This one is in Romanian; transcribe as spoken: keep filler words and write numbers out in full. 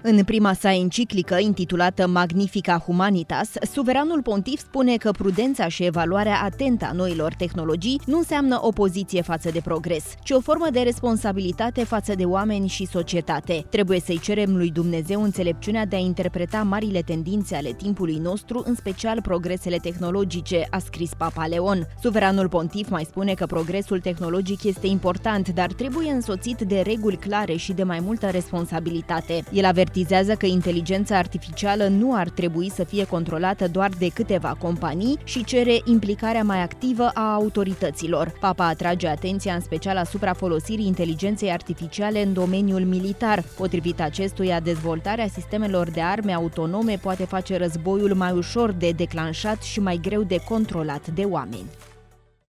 În prima sa enciclică, intitulată Magnifica Humanitas, suveranul pontif spune că prudența și evaluarea atentă a noilor tehnologii nu înseamnă opoziție față de progres, ci o formă de responsabilitate față de oameni și societate. Trebuie să-i cerem lui Dumnezeu înțelepciunea de a interpreta marile tendințe ale timpului nostru, în special progresele tehnologice, a scris Papa Leon. Suveranul pontif mai spune că progresul tehnologic este important, dar trebuie însoțit de reguli clare și de mai multă responsabilitate. El avertizează că inteligența artificială nu ar trebui să fie controlată doar de câteva companii și cere implicarea mai activă a autorităților. Papa atrage atenția în special asupra folosirii inteligenței artificiale în domeniul militar. Potrivit acestuia, dezvoltarea sistemelor de arme autonome poate face războiul mai ușor de declanșat și mai greu de controlat de oameni.